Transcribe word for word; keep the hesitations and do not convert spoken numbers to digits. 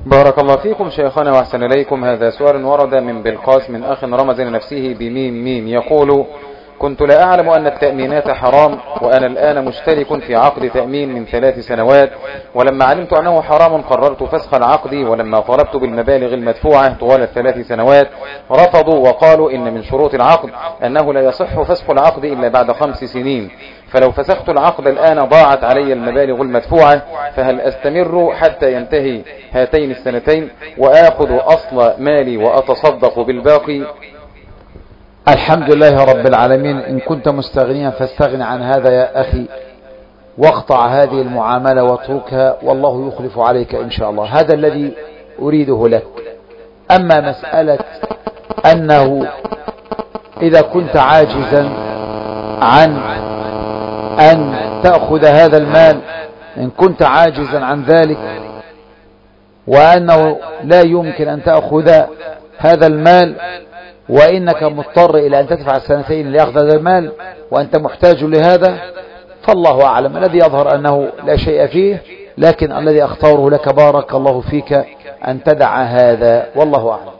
بارك الله فيكم شيخنا وأحسن إليكم. هذا سؤال ورد من بلقاس من أخ رمز لنفسه بميم ميم، يقول: كنت لا أعلم أن التأمينات حرام، وأنا الآن مشترك في عقد تأمين من ثلاث سنوات، ولما علمت أنه حرام قررت فسخ العقد، ولما طلبت بالمبالغ المدفوعة طوال الثلاث سنوات رفضوا وقالوا إن من شروط العقد أنه لا يصح فسخ العقد إلا بعد خمس سنين، فلو فسخت العقد الآن ضاعت علي المبالغ المدفوعة، فهل أستمر حتى ينتهي هاتين السنتين وآخذ أصل مالي وأتصدق بالباقي؟ الحمد لله رب العالمين. إن كنت مستغنيا فاستغن عن هذا يا أخي، واقطع هذه المعاملة واتركها، والله يخلف عليك إن شاء الله. هذا الذي أريده لك. أما مسألة أنه إذا كنت عاجزا عن أن تأخذ هذا المال، إن كنت عاجزا عن ذلك وأنه لا يمكن أن تأخذ هذا المال، وإنك مضطر إلى أن تدفع السنتين لأخذ هذا المال وأنت محتاج لهذا، فالله أعلم. الذي يظهر أنه لا شيء فيه، لكن الذي أختاره لك بارك الله فيك أن تدع هذا، والله أعلم.